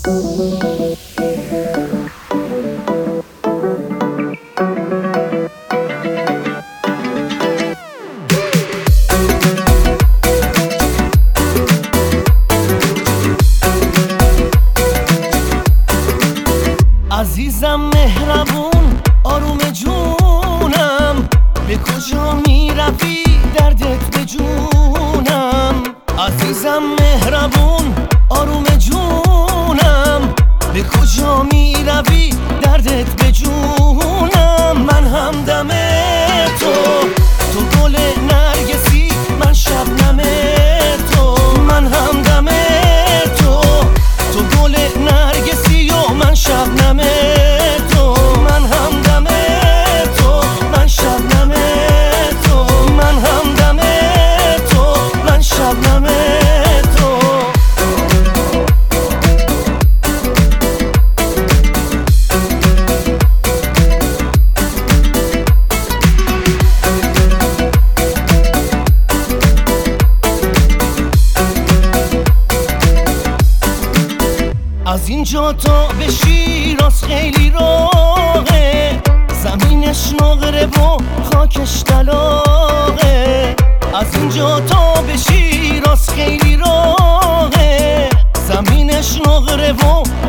عزیزم مهربون آروم جونم، به کجا می روی دردت به جونم. عزیزم مهربون آروم جونم، به کجا می روی دردت به جونم. من همدم تو گل نرگسی، من شبنم تو. من همدم تو گل نرگسی و من شبنم تو. من همدم تو، من شبنم تو. من همدم تو، من شبنم تو. از اینجا تا به شیراز خیلی راهه، زمینش نقره و خاکش طلاقه. از اینجا تا به شیراز خیلی راهه، زمینش نقره و